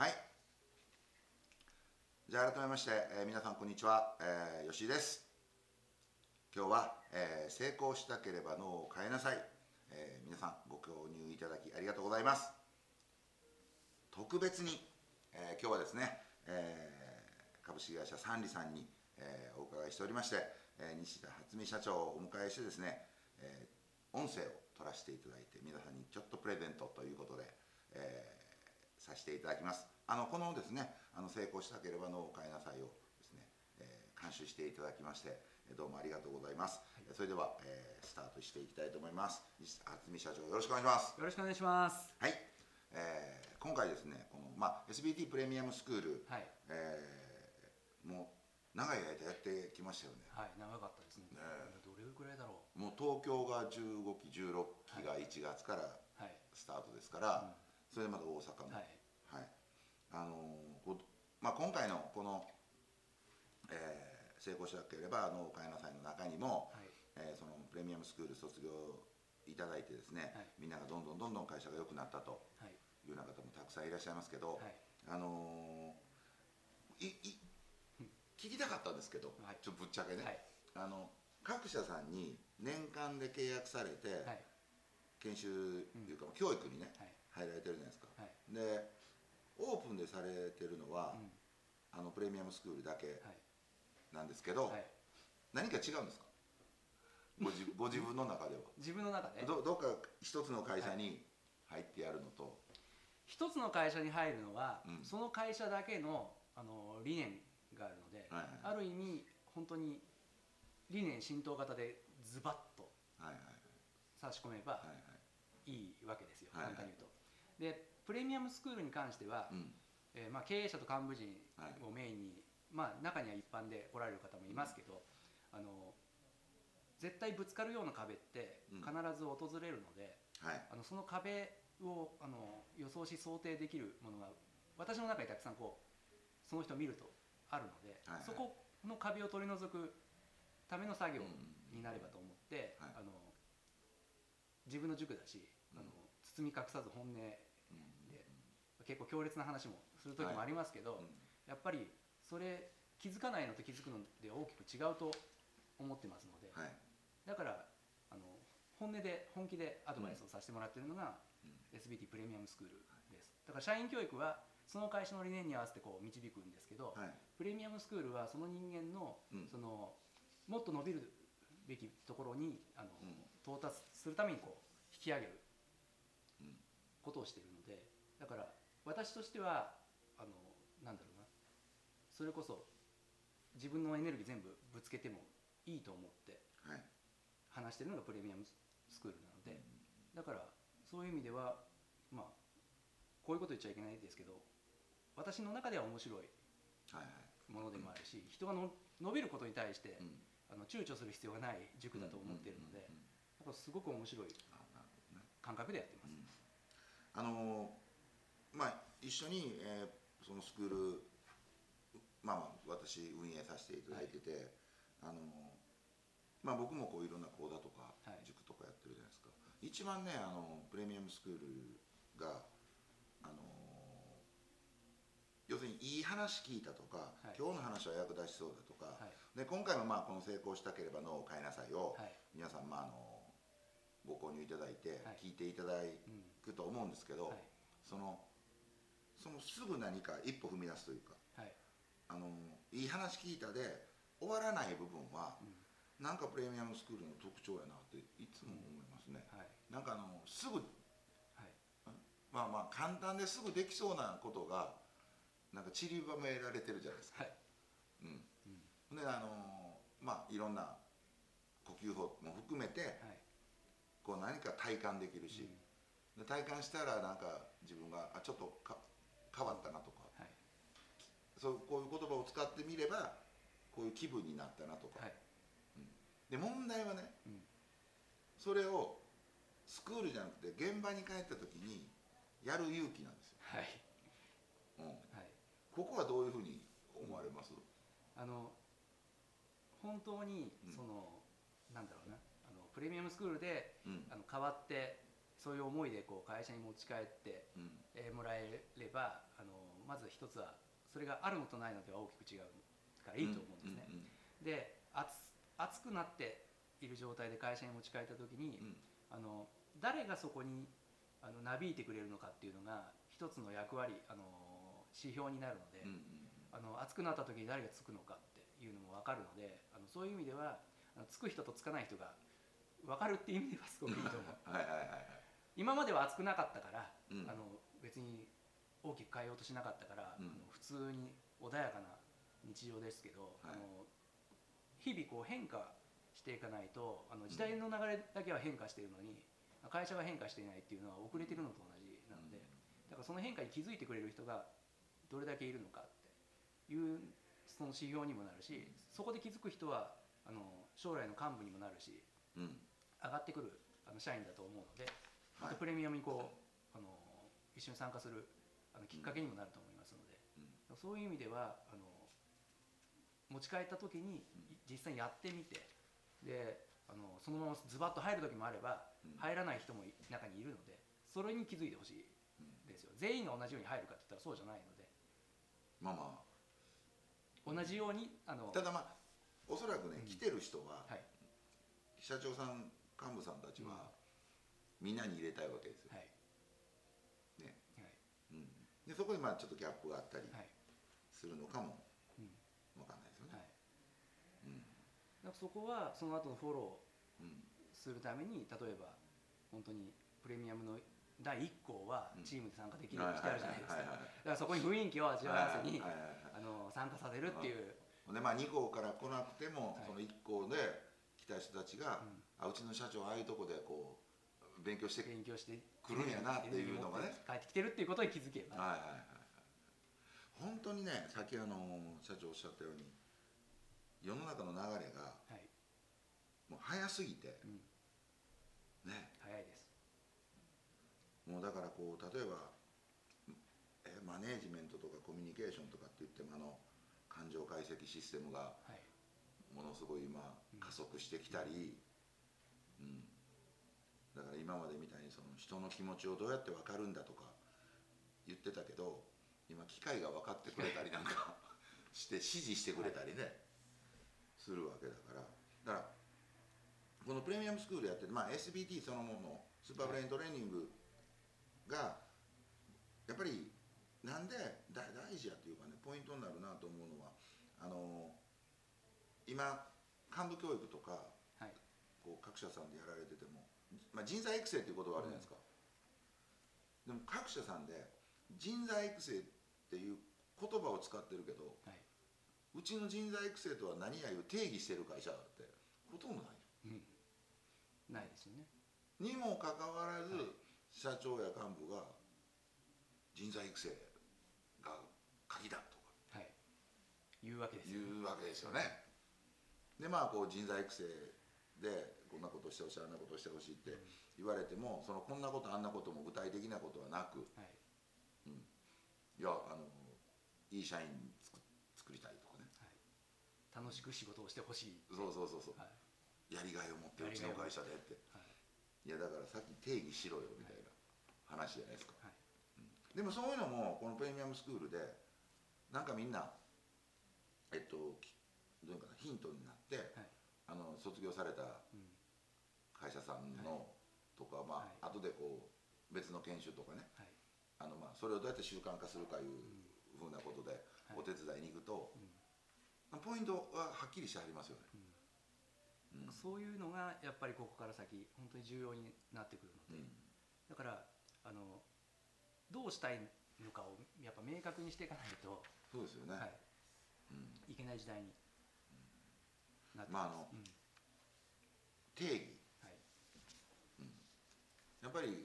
はい。じゃあ改めまして、皆さんこんにちは、吉井です。今日は、成功したければ脳を変えなさい、皆さんご購入いただきありがとうございます。特別に、今日はですね、株式会社サンリさんに、お伺いしておりまして、西田初美社長をお迎えしてですね、音声を取らせていただいて皆さんにちょっとプレゼントということで、させていただきます。このですね、成功したければ脳を変えなさいをですね、監修していただきましてどうもありがとうございます。はい、それでは、スタートしていきたいと思います。西田初美社長、よろしくお願いします。 よろしくお願いします。 はい。今回ですね、この、SBT プレミアムスクール、 はい、 もう長い間やってきましたよね。 はい、長かったですね。どれぐらいだろう。 もう東京が15期16期が1月からスタートですから、それでまだ大阪も、はいはい、今回のこの、成功しなければ脳を変えなさいの中にも、はい、そのプレミアムスクール卒業いただいてですね、はい、みんながどんどん会社が良くなったというような方もたくさんいらっしゃいますけど、はい、聞きたかったんですけど、はい、ちょっとぶっちゃけね、はい、各社さんに年間で契約されて、はい、研修というか、教育にね、はい、入られてるじゃないですか、はい、でオープンでされてるのは、プレミアムスクールだけなんですけど、はい、何か違うんですか？ご自分の中では。 自分の中でどっか一つの会社に入ってやるのと、はい、 一つの会社に入るのは、その会社だけの、理念があるので、はいはい、ある意味本当に理念浸透型でズバッと差し込めばいいわけですよ、簡単に言うと。でプレミアムスクールに関しては、経営者と幹部陣をメインに、中には一般で来られる方もいますけど、絶対ぶつかるような壁って必ず訪れるので、その壁を予想し想定できるものが私の中にたくさんその人を見るとあるので、そこの壁を取り除くための作業になればと思って、自分の塾だし、包み隠さず本音で、結構強烈な話もする時もありますけど、やっぱりそれ気づかないのと気づくので大きく違うと思ってますので、だから本音で本気でアドバイスをさせてもらっているのが SBT プレミアムスクールです。だから社員教育はその会社の理念に合わせて導くんですけど、プレミアムスクールはその人間の、もっと伸びるべきところに到達するために引き上げることをしているので、だから私としてはなんだろうな、それこそ自分のエネルギー全部ぶつけてもいいと思って話しているのがプレミアムスクールなので、だからそういう意味ではこういうこと言っちゃいけないですけど、私の中では面白いものでもあるし、人が伸びることに対して躊躇する必要がない塾だと思っているので、やっぱすごく面白い感覚でやってます。一緒に、そのスクール私運営させていただいてて、僕もいろんな講座とか塾とかやってるじゃないですか。一番ねプレミアムスクールが要するにいい話聞いたとか、今日の話は役立ちそうだとか、で今回もこの成功したければ脳を変えなさいを皆さんご購入いただいて聞いていただくと思うんですけど、そのすぐ何か一歩踏み出すというか、いい話聞いたで終わらない部分は、なんかプレミアムスクールの特徴やなっていつも思いますね。なんかすぐ、簡単ですぐできそうなことがなんか散りばめられてるじゃないですか。でいろんな呼吸法も含めて、何か体感できるし、で体感したらなんか自分がちょっと変わったなとか、こういう言葉を使ってみればこういう気分になったなとか、で問題はね、それをスクールじゃなくて現場に帰った時にやる勇気なんですよ。ここはどういうふうに思われます？ 本当になんだろうな、プレミアムスクールで、変わってそういう思いで会社に持ち帰って、もらえればまず一つはそれがあるのとないのでは大きく違うからいいと思うんですね。で熱くなっている状態で会社に持ち帰った時に、誰がそこになびいてくれるのかっていうのが一つの役割、指標になるので、熱くなった時に誰がつくのかっていうのも分かるので、そういう意味ではつく人とつかない人が分かるっていう意味ではすごくいいと思う。今までは熱くなかったから、別に大きく変えようとしなかったから、普通に穏やかな日常ですけど、日々こう変化していかないと、時代の流れだけは変化しているのに会社が変化していないっていうのは遅れてるのと同じなので、だからその変化に気づいてくれる人がどれだけいるのかっていうその指標にもなるし、そこで気づく人は将来の幹部にもなるし、上がってくる社員だと思うので、またプレミアムにこう一緒に参加するきっかけにもなると思いますので、そういう意味では持ち帰った時に実際にやってみて、でそのままズバッと入る時もあれば、入らない人も中にいるので、それに気づいてほしいですよ。全員が同じように入るかって言ったらそうじゃないので、同じようにただおそらくね、来てる人は、社長さん幹部さんたちは、みんなに入れたいわけですよ。でそこでちょっとギャップがあったりするのかも分かんないですよね。 そこはその後のフォローするために、例えば本当にプレミアムの第1項はチームで参加できるようにしてあるじゃないですか。だからそこに雰囲気を味わわせに参加させるっていう。 で2項から来なくても、その1項で来た人たちが、うちの社長ああいうとこでこう勉強してくるんやなっていうのがね、 帰ってきてるっていうことに気づけば、 本当にね、さっき社長おっしゃったように、世の中の流れがもう早すぎて、ね、 早いです。 もうだからこう、例えばマネージメントとかコミュニケーションとかって言っても、感情解析システムがものすごい今加速してきたり、だから今までみたいにその人の気持ちをどうやって分かるんだとか言ってたけど、今機械が分かってくれたりなんかして指示してくれたりね、するわけだから、このプレミアムスクールやってて、SBT そのもの、スーパーブレイントレーニングがやっぱりなんで大事やっていうかね、ポイントになるなと思うのは、今幹部教育とか、こう各社さんでやられてても、人材育成っていうことはあるじゃないですか。でも各社さんで人材育成っていう言葉を使ってるけど、うちの人材育成とは何やいう定義してる会社ってほとんどないよ。 ないですよね。 にもかかわらず、社長や幹部が人材育成が鍵だとか、 言うわけですよね。でこう人材育成でこんなことしてほしい、あんなことしてほしいって言われても、そのこんなことあんなことも具体的なことはなく、いやいい社員作りたいとかね、 楽しく仕事をしてほしい、 やりがいを持ってうちの会社でって、いやだからさっき定義しろよみたいな話じゃないですか。でもそういうのもこのプレミアムスクールでなんかみんなどういうかな、ヒントになって、卒業された会社さんのとか、後でこう別の研修とかね、それをどうやって習慣化するかいうふうなことでお手伝いに行くと、ポイントははっきりしてありますよね。 そういうのがやっぱりここから先本当に重要になってくるので、だからどうしたいのかをやっぱ明確にしていかないと、 そうですよね、 いけない時代になってます。 定義、やっぱり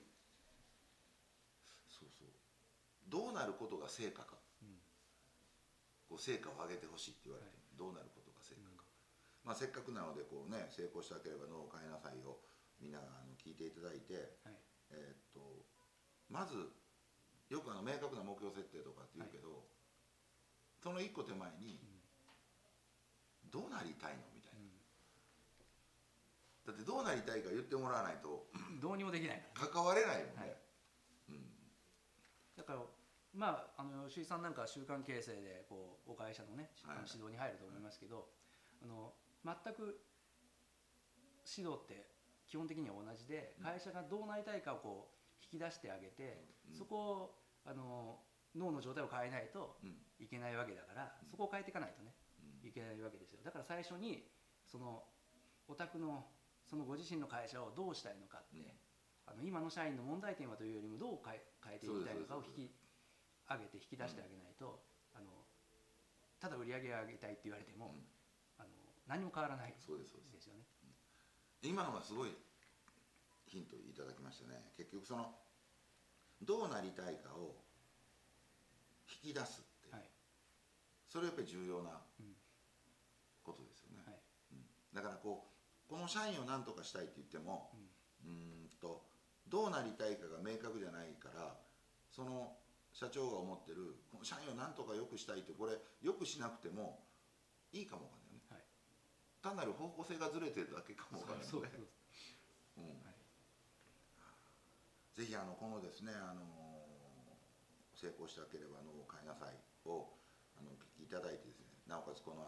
どうなることが成果か、こう成果を上げてほしいって言われて、どうなることが成果か、せっかくなのでこうね、成功したければ脳を変えなさいをみんな聞いていただいて、まずよく明確な目標設定とかって言うけど、その一個手前に、どうなりたいのみたいな、だってどうなりたいか言ってもらわないとどうにもできないから、 関われないもんね。 だから吉井さんなんか習慣形成でこうお会社のね、指導に入ると思いますけど、全く指導って基本的には同じで、会社がどうなりたいかをこう引き出してあげて、そこを脳の状態を変えないといけないわけだから、そこを変えていかないとねいけないわけですよ。だから最初にそのお宅のそのご自身の会社をどうしたいのかって、今の社員の問題点はというよりもどう変えていきたいのかを引き上げて引き出してあげないと、ただ売り上げを上げたいって言われても、何も変わらないですよね。 今のはすごいヒントいただきましたね。結局そのどうなりたいかを引き出すっていう、それはやっぱり重要なことですよね。だからこの社員を何とかしたいって言っても、どうなりたいかが明確じゃないから、その社長が思ってるこの社員を何とか良くしたいって、これ良くしなくてもいいかもわかんないよね、単なる方向性がずれてるだけかもわかんないので、ぜひこのですね、成功したければ脳を変えなさいをお聞きいただいてですね、なおかつこの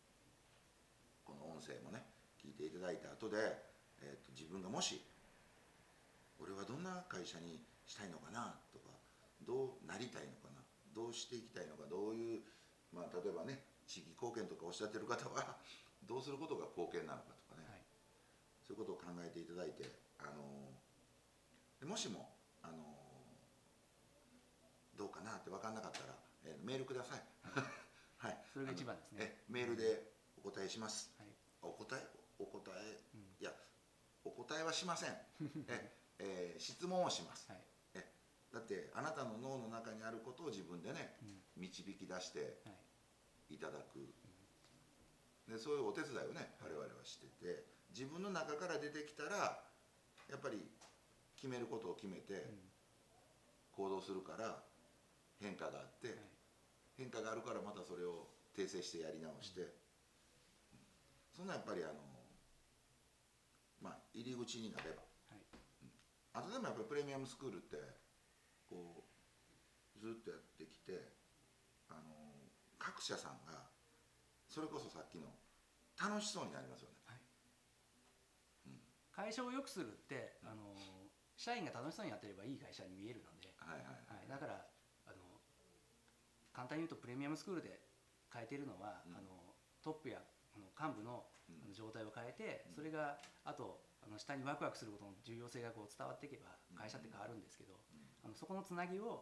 音声もね聞いていただいた後で、自分がもし俺はどんな会社にしたいのかなとか、どうなりたいのかな、どうしていきたいのか、どういう、例えばね地域貢献とかおっしゃってる方はどうすることが貢献なのかとかね、そういうことを考えていただいて、もしもどうかなって分かんなかったら、メールください。 はい、それが一番ですね。 メールでお答えします。お答え、いやお答えはしません。質問をします。だってあなたの脳の中にあることを自分でね、導き出していただく、でそういうお手伝いをね我々はしてて、自分の中から出てきたらやっぱり決めることを決めて行動するから変化があって、変化があるからまたそれを訂正してやり直して、そんなやっぱり入り口になれば、あとでもやっぱりプレミアムスクールってこうずっとやってきて、各社さんがそれこそさっきの楽しそうになりますよね。 会社を良くするって社員が楽しそうにやってればいい会社に見えるので、だから簡単に言うとプレミアムスクールで変えているのは、トップや幹部の状態を変えて、それがあと下にワクワクすることの重要性がこう伝わっていけば会社って変わるんですけど、そこのつなぎを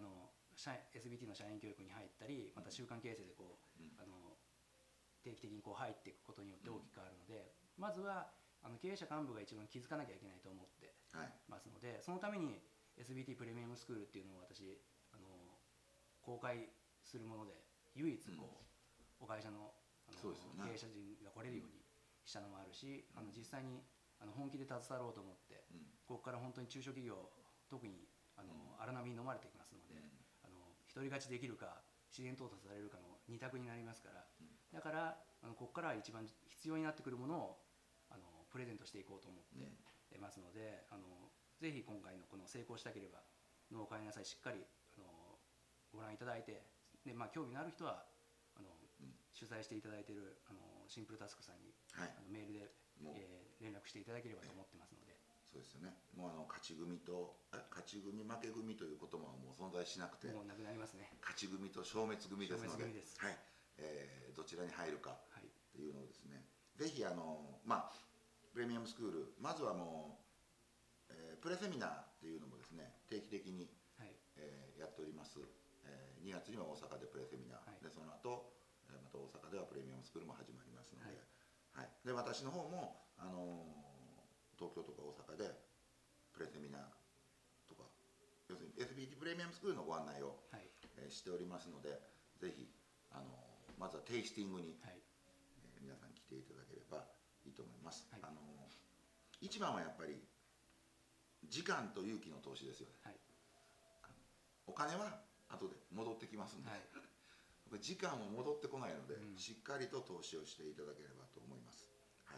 SBT の社員教育に入ったり、また習慣形成でこう定期的にこう入っていくことによって大きく変わるので、まずは経営者幹部が一番気づかなきゃいけないと思ってますので、そのために SBT プレミアムスクールっていうのを私公開するもので唯一こうお会社の経営者陣が来れるようにしたのもあるし、実際に本気で携わろうと思って、ここから本当に中小企業特に荒波に飲まれていきますので、独り勝ちできるか自然淘汰されるかの二択になりますから、だからここからは一番必要になってくるものをプレゼントしていこうと思ってますので、ぜひ今回のこの成功したければ脳を変えなさいしっかりご覧いただいて、で、興味のある人は取材していただいているシンプルタスクさんに、メールで、連絡していただければと思ってますので。 そうですよね。もう勝ち組と勝ち組負け組という言葉はもう存在しなくて、 もうなくなりますね。 勝ち組と消滅組ですので、 はい、 どちらに入るかっていうのをですね、ぜひプレミアムスクール、まずはもう、プレセミナーっていうのもですね定期的に、やっております。2月には大阪でプレセミナー、でその後また大阪ではプレミアムスクールも始まりますので、で私の方も東京とか大阪でプレセミナーとか、要するに SBT プレミアムスクールのご案内を、しておりますので、ぜひまずはテイスティングに、皆さん来ていただければいいと思います。一番はやっぱり時間と勇気の投資ですよね。お金は後で戻ってきますので、時間は戻ってこないので、しっかりと投資をしていただければと思います。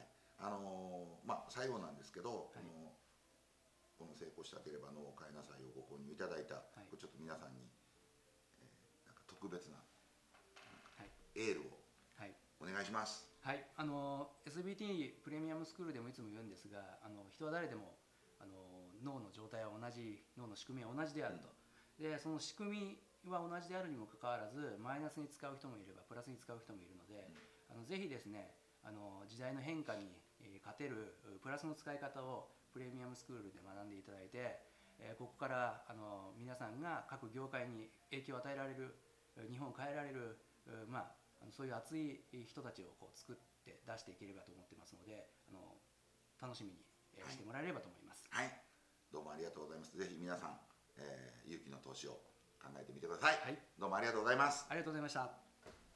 最後なんですけど、この成功したければ脳を変えなさいをご購入いただいた、これちょっと皆さんにエールをお願いします。 はい、SBT プレミアムスクールでもいつも言うんですが、人は誰でも脳の状態は同じ、脳の仕組みは同じであると、でその仕組みは同じであるにもかかわらずマイナスに使う人もいればプラスに使う人もいるので、ぜひですね時代の変化に勝てるプラスの使い方をプレミアムスクールで学んでいただいて、ここから皆さんが各業界に影響を与えられる、日本を変えられる、そういう熱い人たちを作って出していければと思ってますので、楽しみにしてもらえればと思います。 はい、どうもありがとうございます。ぜひ皆さん、勇気の投資を考えてみてください。はい、どうもありがとうございます。 ありがとうございました。